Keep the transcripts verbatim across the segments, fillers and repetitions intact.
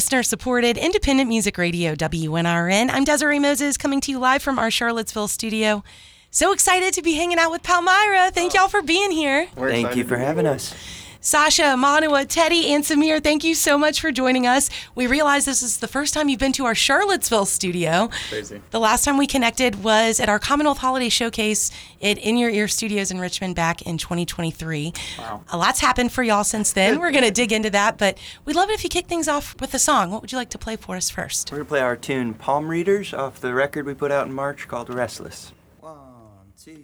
listener-supported independent music radio, W N R N. I'm Desiree Moses, coming to you live from our Charlottesville studio. So excited to be hanging out with Palmyra. Thank y'all for being here. Thank you for having us. Sasha, Manua, Teddy, and Samir, thank you so much for joining us. We realize this is the first time you've been to our Charlottesville studio. Crazy. The last time we connected was at our Commonwealth Holiday Showcase at In Your Ear Studios in Richmond back in twenty twenty-three. Wow. A lot's happened for y'all since then. We're going to dig into that, but we'd love it if you kick things off with a song. What would you like to play for us first? We're going to play our tune Palm Readers off the record we put out in March called Restless. One, two.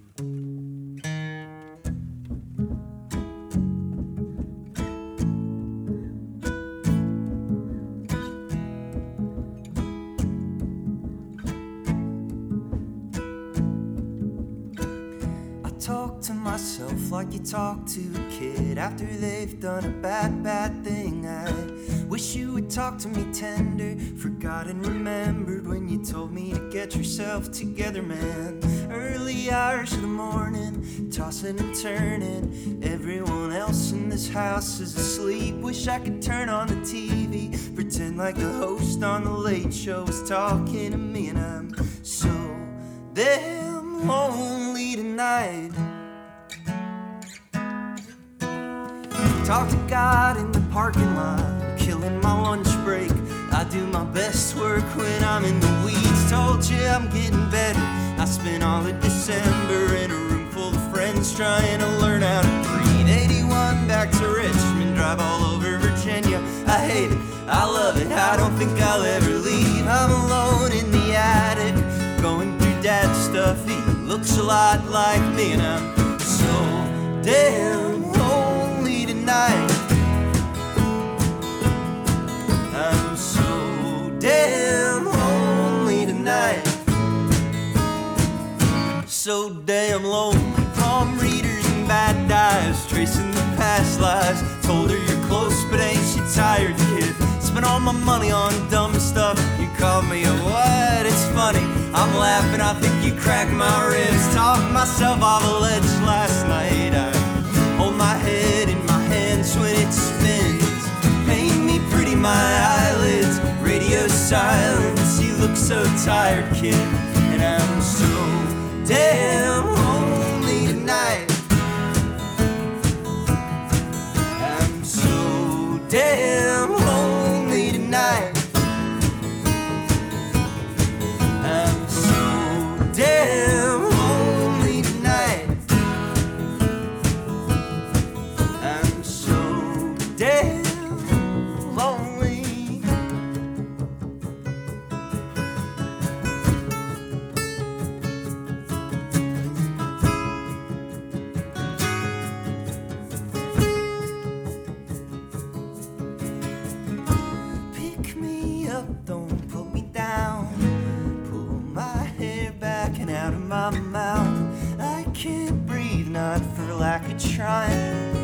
Talk to myself like you talk to a kid after they've done a bad, bad thing. I wish you would talk to me tender, forgot and remembered when you told me to get yourself together, man. Early hours of the morning, tossing and turning, everyone else in this house is asleep. Wish I could turn on the T V, pretend like the host on the Late Show is talking to me, and I'm so damn lonely tonight. Talk to God in the parking lot, killing my lunch break. I do my best work when I'm in the weeds. Told you I'm getting better. I spent all of December in a room full of friends trying to learn how to breathe. eighty-one back to Richmond, drive all over Virginia. I hate it, I love it, I don't think I'll ever leave. I'm alone in the attic, going through dad's stuff. He looks a lot like me, and I'm so damn lonely tonight. I'm so damn lonely tonight. So damn lonely. Palm readers and bad dives, tracing the past lives. Told her you're close, but ain't she tired, kid? Spent all my money on dumb stuff. You called me a what? It's funny, I'm laughing, I think you cracked my ribs. Talked myself off a ledge last night. I hold my head in my hands when it spins. Paint me pretty, my eyelids, radio silence. You look so tired, kid, and I'm so damn lonely tonight. I'm so damn lonely tonight. I'm so damn lonely tonight. I'm so damn lonely. Pick me up, don't put me down. Pull my hair back and out of my mouth. I can't breathe, not for lack of trying.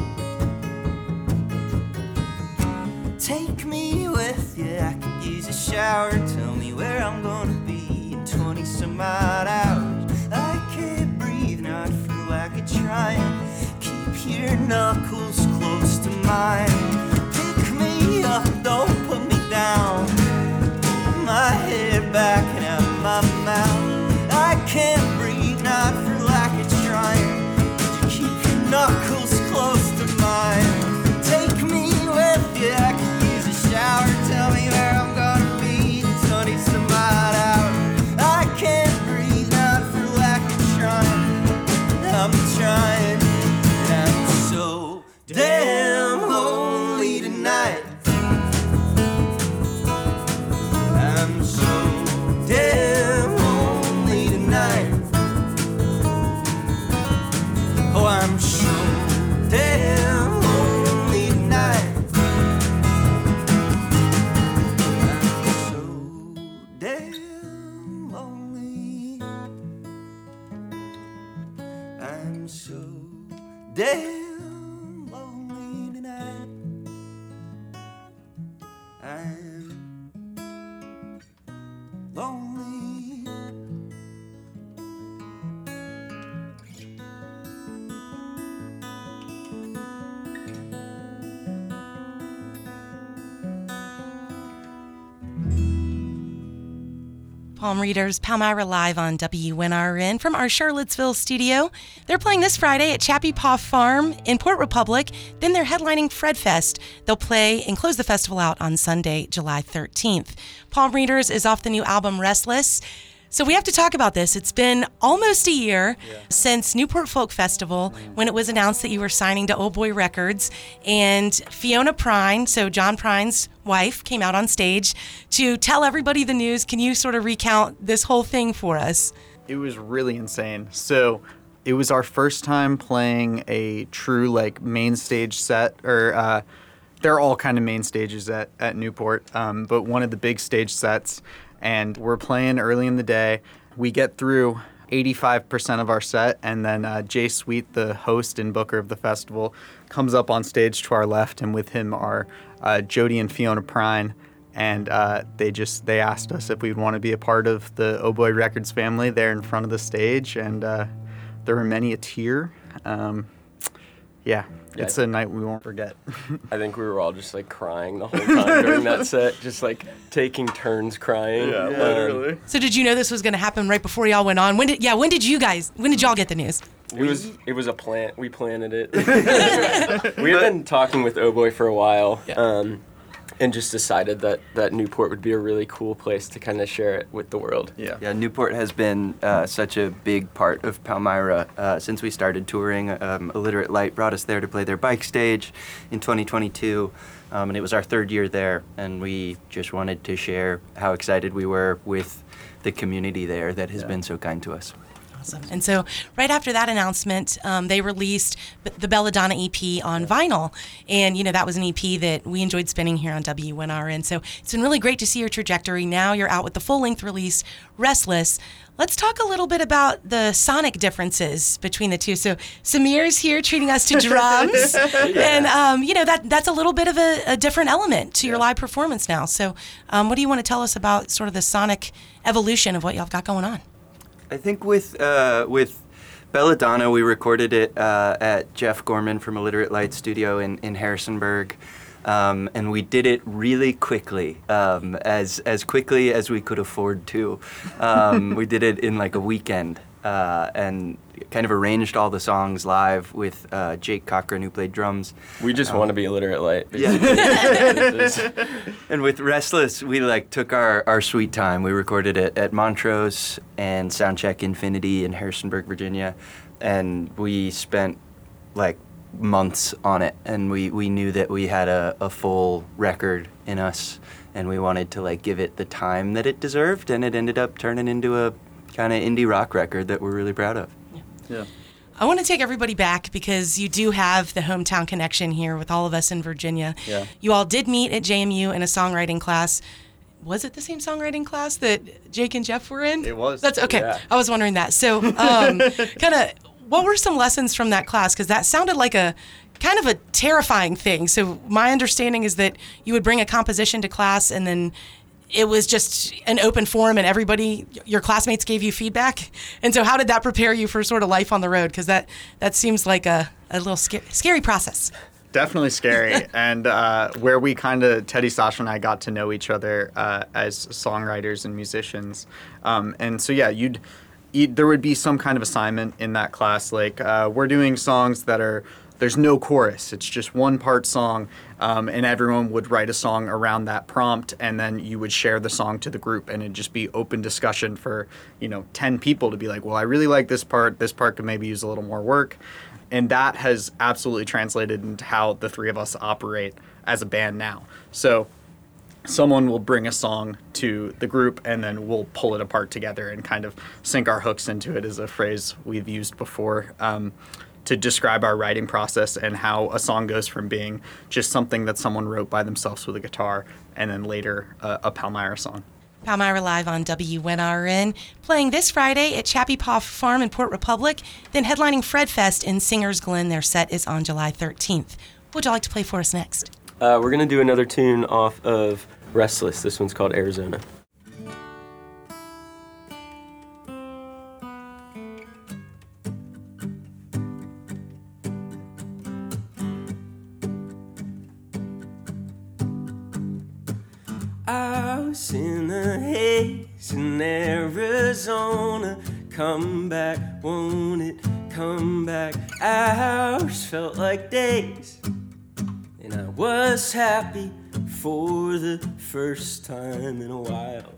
Take me with you, I could use a shower. Tell me where I'm gonna be in twenty some odd hours. I can't breathe, not for lack of trying. Keep your knuckles close to mine. Pick me up, don't put me down. Pull my head back and out of my mouth. I can't breathe, not for lack of trying. Keep your knuckles close to mine. Take me with you, I could use a shower. Tell me where I'm gonna be in twenty some odd hours. I can't breathe, not for lack of trying. I'm trying, and I'm so damn lonely tonight. I'm so damn lonely tonight. Oh, I'm so damn lonely tonight. I'm so damn lonely. I'm so damn lonely tonight. I'm lonely. Palm Readers, Palmyra live on W N R N from our Charlottesville studio. They're playing this Friday at Chappie Paw Farm in Port Republic. Then they're headlining Fred Fest. They'll play and close the festival out on Sunday, July thirteenth. Palm Readers is off the new album Restless. So we have to talk about this. It's been almost a year yeah. since Newport Folk Festival when it was announced that you were signing to Oh Boy Records, and Fiona Prine, so John Prine's wife, came out on stage to tell everybody the news. Can you sort of recount this whole thing for us? It was really insane. So it was our first time playing a true like main stage set, or uh, they're all kind of main stages at, at Newport, um, but one of the big stage sets. And we're playing early in the day. We get through eighty-five percent of our set, and then uh, Jay Sweet, the host and booker of the festival, comes up on stage to our left, and with him are uh, Jody and Fiona Prine. And uh, they just they asked us if we'd want to be a part of the Oh Boy Records family there in front of the stage, and uh, there were many a tear. Um, yeah, yeah, it's a night we won't forget. I think we were all just like crying the whole time during that set, just like taking turns crying. Yeah, um, literally. So did you know this was going to happen right before y'all went on? When did yeah? When did you guys? When did y'all get the news? It was it was a plant. We planted it. We had been talking with Oh Boy for a while, yeah. um, and just decided that, that Newport would be a really cool place to kind of share it with the world. Yeah, yeah. Newport has been uh, such a big part of Palmyra uh, since we started touring. Um, Illiterate Light brought us there to play their bike stage in twenty twenty-two, um, and it was our third year there. And we just wanted to share how excited we were with the community there that has yeah. been so kind to us. Awesome. And so right after that announcement, um, they released the Belladonna E P on vinyl. And, you know, that was an E P that we enjoyed spinning here on W N R N. So it's been really great to see your trajectory. Now you're out with the full-length release, Restless. Let's talk a little bit about the sonic differences between the two. So Samir's here treating us to drums. yeah. And, um, you know, that that's a little bit of a, a different element to your yeah. live performance now. So um, what do you want to tell us about sort of the sonic evolution of what y'all have got going on? I think with uh, with Belladonna, we recorded it uh, at Jeff Gorman from Illiterate Light Studio in, in Harrisonburg, um, and we did it really quickly, um, as as quickly as we could afford to. Um, we did it in like a weekend, uh, and kind of arranged all the songs live with uh, Jake Cochran, who played drums. We just um, want to be Illiterate Light. Yeah. And with Restless, we like took our, our sweet time. We recorded it at Montrose and Soundcheck Infinity in Harrisonburg, Virginia, and we spent like months on it. And we, we knew that we had a, a full record in us, and we wanted to like give it the time that it deserved, and it ended up turning into a kind of indie rock record that we're really proud of. Yeah. I want to take everybody back because you do have the hometown connection here with all of us in Virginia. Yeah. You all did meet at J M U in a songwriting class. Was it the same songwriting class that Jake and Jeff were in? It was. That's okay. Yeah. I was wondering that. So, um, kind of, what were some lessons from that class? Because that sounded like a kind of a terrifying thing. So, my understanding is that you would bring a composition to class, and then it was just an open forum, and everybody, your classmates gave you feedback. And so how did that prepare you for sort of life on the road? Because that, that seems like a, a little scary, scary process. Definitely scary. And uh, where we kind of, Teddy, Sasha, and I got to know each other uh, as songwriters and musicians. Um, and so, yeah, you'd, you'd there would be some kind of assignment in that class. Like, uh, we're doing songs that are, there's no chorus. It's just one part song, um, and everyone would write a song around that prompt, and then you would share the song to the group, and it'd just be open discussion for, you know, ten people to be like, well, I really like this part. This part could maybe use a little more work. And that has absolutely translated into how the three of us operate as a band now. So someone will bring a song to the group, and then we'll pull it apart together and kind of sink our hooks into it, is a phrase we've used before. Um, to describe our writing process and how a song goes from being just something that someone wrote by themselves with a guitar, and then later uh, a Palmyra song. Palmyra live on W N R N, playing this Friday at Chappie Paw Farm in Port Republic, then headlining Fred Fest in Singers Glen. Their set is on July thirteenth. What would you like to play for us next? Uh, we're going to do another tune off of Restless. This one's called Arizona. I was in the haze in Arizona. Come back, won't it come back? Hours felt like days, and I was happy for the first time in a while.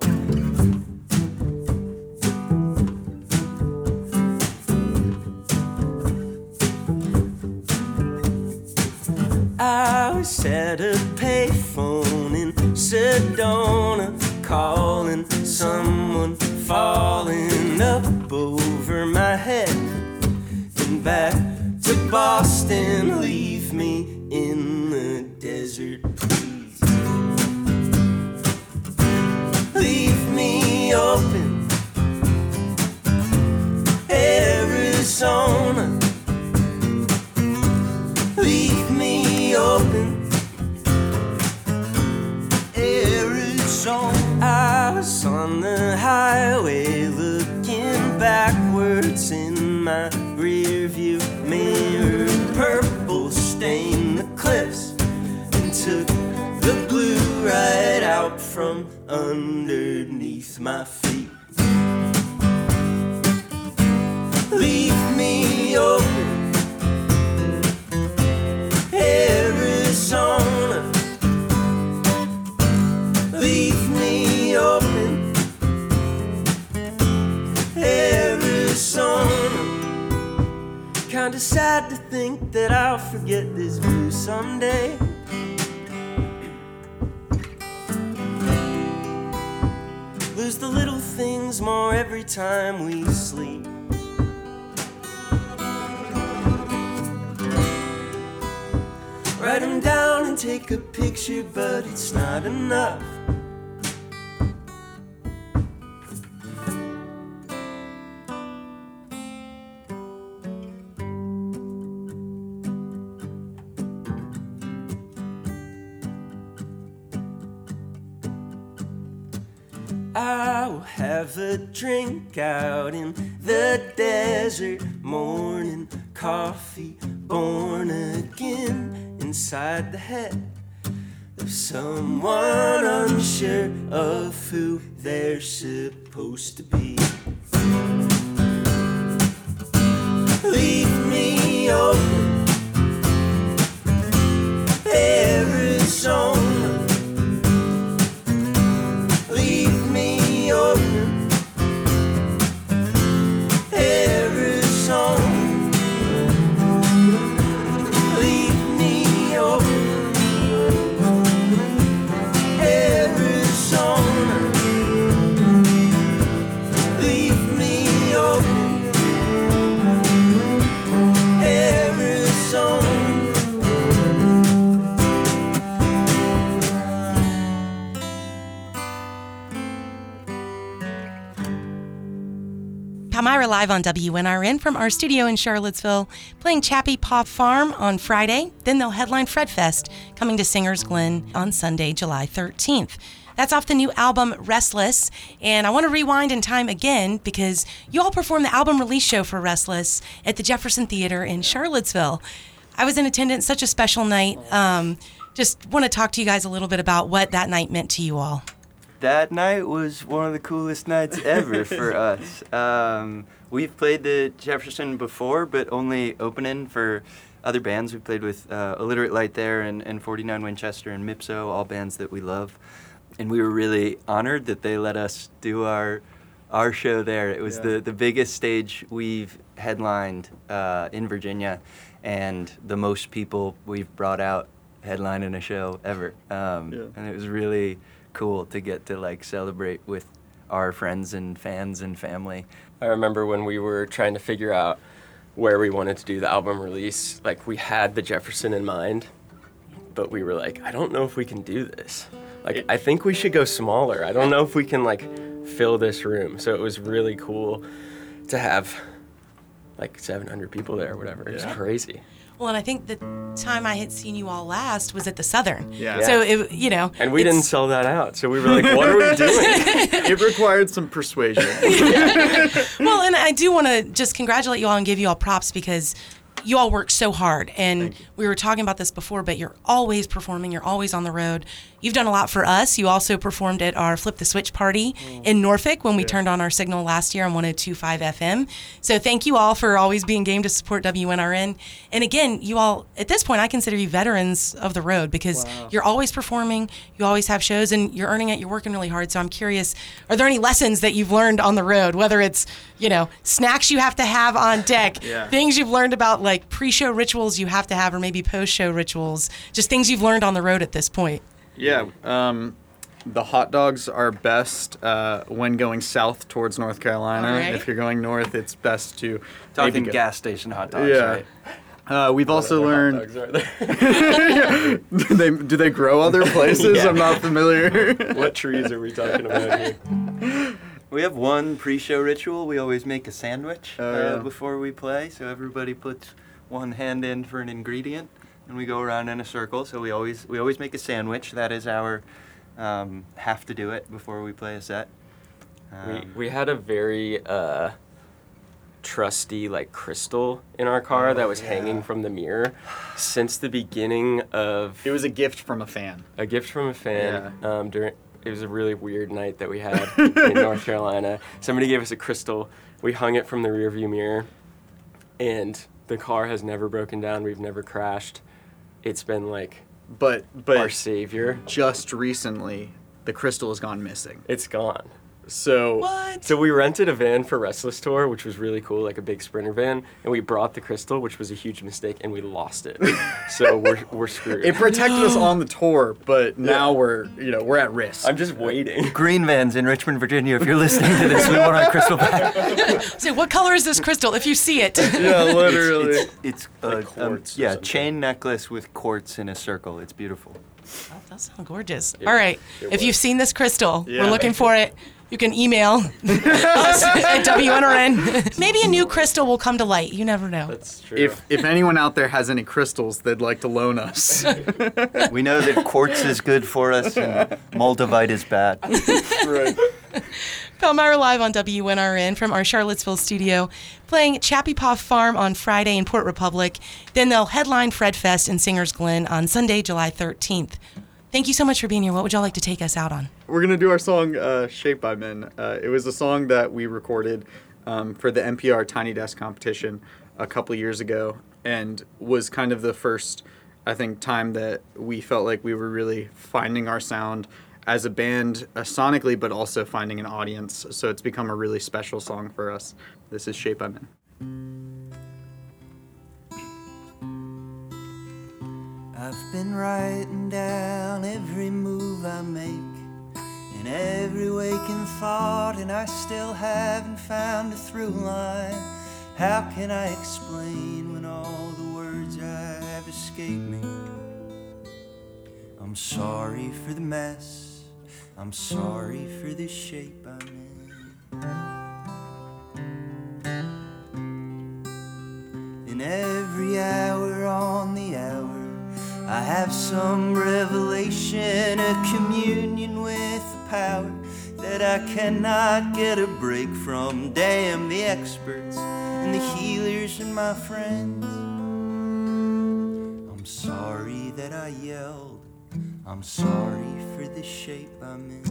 I was at a payphone in Sedona, calling someone, falling up over my head. And back to Boston, leave me in the desert, please. Leave me open, Arizona. Leave me open, Arizona. I was on the highway looking backwards in my rearview mirror. Purple stained the cliffs and took the blue right out from underneath my feet. Leave me open, Arizona. Leave me open, Arizona. Kinda sad to think that I'll forget this view someday. Lose the little things more every time we sleep. Write them down and take a picture, but it's not enough. I will have a drink out in the desert, morning coffee, born again, inside the head of someone unsure of who they're supposed to be. Leave me open, Arizona. Leave me open, Arizona. Leave me open, Arizona. Leave me open, Arizona. Palmyra live on W N R N from our studio in Charlottesville, playing Chappie Paw Farm on Friday. Then they'll headline Fred Fest, coming to Singers Glen on Sunday, July thirteenth. That's off the new album, Restless. And I want to rewind in time again because you all performed the album release show for Restless at the Jefferson Theater in Charlottesville. I was in attendance, such a special night. Um, just want to talk to you guys a little bit about what that night meant to you all. That night was one of the coolest nights ever for us. Um, we've played the Jefferson before, but only opening for other bands. We played with uh, Illiterate Light there and, and forty-nine Winchester and Mipso, all bands that we love. And we were really honored that they let us do our our show there. It was yeah. the, the biggest stage we've headlined uh, in Virginia and the most people we've brought out headlining a show ever. Um, yeah. And it was really cool to get to like celebrate with our friends and fans and family. I remember when we were trying to figure out where we wanted to do the album release, like we had the Jefferson in mind, but we were like, I don't know if we can do this. Like, I think we should go smaller. I don't know if we can like fill this room. So it was really cool to have like seven hundred people there or whatever. It was yeah. crazy. Well, and I think the time I had seen you all last was at the Southern. Yeah. So, it, you know. And we didn't sell that out. So we were like, what are we doing? It required some persuasion. Yeah. Well, and I do want to just congratulate you all and give you all props because you all work so hard, and we were talking about this before, but you're always performing, you're always on the road. You've done a lot for us. You also performed at our Flip the Switch party mm. in Norfolk when we yeah. turned on our signal last year on one oh two point five F M. So thank you all for always being game to support W N R N. And again, you all, at this point, I consider you veterans of the road because wow. you're always performing, you always have shows, and you're earning it, you're working really hard. So I'm curious, are there any lessons that you've learned on the road, whether it's, you know, snacks you have to have on deck, yeah. things you've learned about like pre-show rituals you have to have, or maybe post-show rituals, just things you've learned on the road at this point? Yeah, um, the hot dogs are best uh, when going south towards North Carolina. Right. If you're going north, it's best to talking gas station hot dogs. Yeah. Right? Uh, we've what also learned. Hot dogs are there? do they do they grow other places? yeah. I'm not familiar. What trees are we talking about here? We have one pre-show ritual. We always make a sandwich oh, uh, yeah. before we play, so everybody puts one hand in for an ingredient. And we go around in a circle, so we always we always make a sandwich. That is our um, have to do it before we play a set. Um, we we had a very uh, trusty like crystal in our car oh, that was yeah. hanging from the mirror since the beginning of. It was a gift from a fan. A gift from a fan. Yeah. Um, during it was a really weird night that we had in North Carolina. Somebody gave us a crystal. We hung it from the rearview mirror, and the car has never broken down. We've never crashed. It's been like but, but our savior. Just recently, the crystal has gone missing. It's gone. So what? So we rented a van for Restless Tour, which was really cool, like a big Sprinter van, and we brought the crystal, which was a huge mistake, and we lost it. So we're we're screwed. It protected us on the tour, but now yeah. we're you know we're at risk. I'm just waiting. Green Vans in Richmond, Virginia. If you're listening to this, we want our crystal back. So what color is this crystal? If you see it. Yeah, literally. It's, it's, it's like uh, um, yeah chain necklace with quartz in a circle. It's beautiful. Oh, that sounds gorgeous. It, All right, if was. You've seen this crystal, yeah. we're looking for it. You can email us at W N R N. Maybe a new crystal will come to light. You never know. That's true. If if anyone out there has any crystals they'd like to loan us. We know that quartz is good for us and moldavite is bad. Right. Palmyra Live on W N R N from our Charlottesville studio, playing Chappie Paw Farm on Friday in Port Republic. Then they'll headline Fred Fest in Singers Glen on Sunday, July thirteenth. Thank you so much for being here. What would y'all like to take us out on? We're going to do our song, uh, Shaped by Men. Uh, it was a song that we recorded um, for the N P R Tiny Desk competition a couple years ago, and was kind of the first, I think, time that we felt like we were really finding our sound as a band uh, sonically, but also finding an audience. So it's become a really special song for us. This is Shaped by Men. I've been writing down every move I make and every waking thought, and I still haven't found a through line. How can I explain when all the words I have escape me? I'm sorry for the mess, I'm sorry for the shape I'm in. In every hour on the hour I have some revelation, a communion with the power that I cannot get a break from. Damn the experts and the healers and my friends. I'm sorry that I yelled, I'm sorry for the shape I'm in.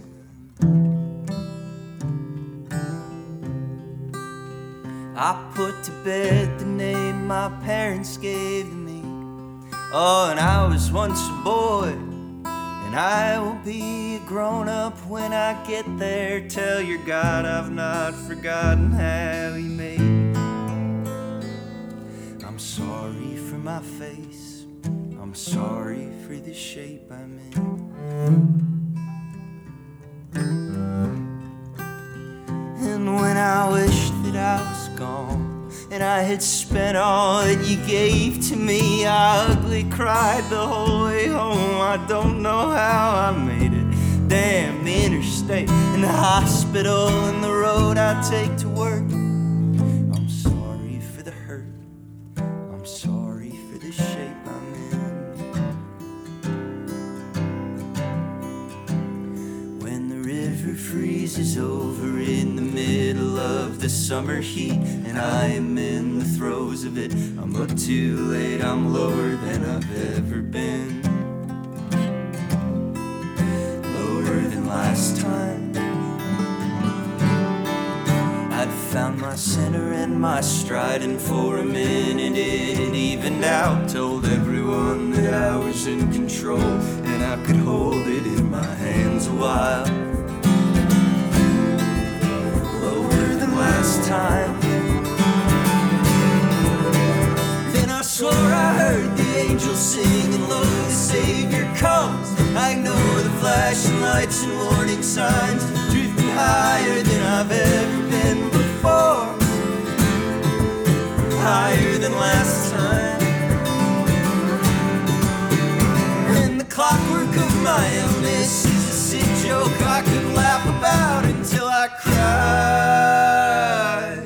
I put to bed the name my parents gave to me. Oh, and I was once a boy, and I will be a grown-up when I get there. Tell your God I've not forgotten how he made me. I'm sorry for my face, I'm sorry for the shape I'm in. And when I wished that I was gone and I had spent all that you gave to me, I ugly cried the whole way home. I don't know how I made it. Damn the interstate and the hospital and the road I take to work. I'm sorry for the hurt, I'm sorry for the shape I'm in. When the river freezes over in the middle of the the summer heat, and I am in the throes of it. I'm up too late, I'm lower than I've ever been. Lower than last time. I'd found my center and my stride, and for a minute it evened out. Told everyone that I was in control, and I could hold it in my hands a while. Lower than last time. Then I swore I heard the angels sing, and lo, the Savior comes. I ignore the flashing lights and warning signs, drifting higher than I've ever been before, higher than last time. And the clockwork of my illness is a sick joke I could laugh about until I cried.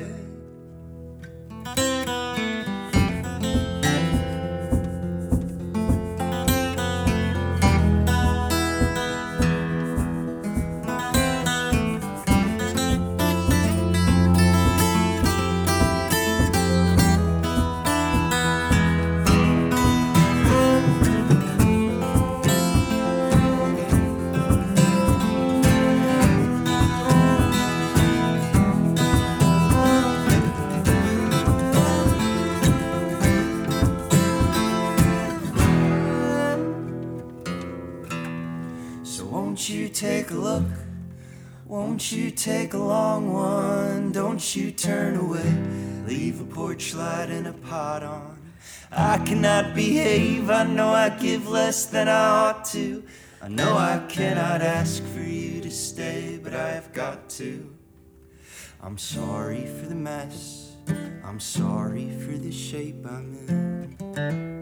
Won't you take a look? Won't you take a long one? Don't you turn away. Leave a porch light and a pot on. I cannot behave. I know I give less than I ought to. I know I cannot ask for you to stay, but I have got to. I'm sorry for the mess. I'm sorry for the shape I'm in.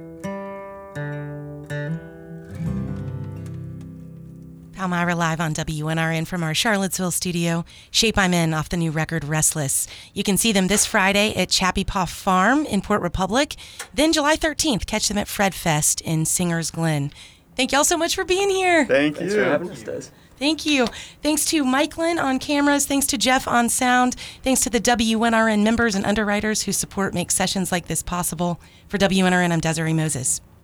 Palmyra live on W N R N from our Charlottesville studio. Shape I'm In off the new record Restless. You can see them this Friday at Chappie Paw Farm in Port Republic. Then July thirteenth, catch them at Fred Fest in Singers Glen. Thank y'all so much for being here. Thank Thanks you. for having us, Des. Thank you. Thanks to Mike Lynn on cameras. Thanks to Jeff on sound. Thanks to the W N R N members and underwriters whose support makes sessions like this possible. For W N R N, I'm Desiree Moses.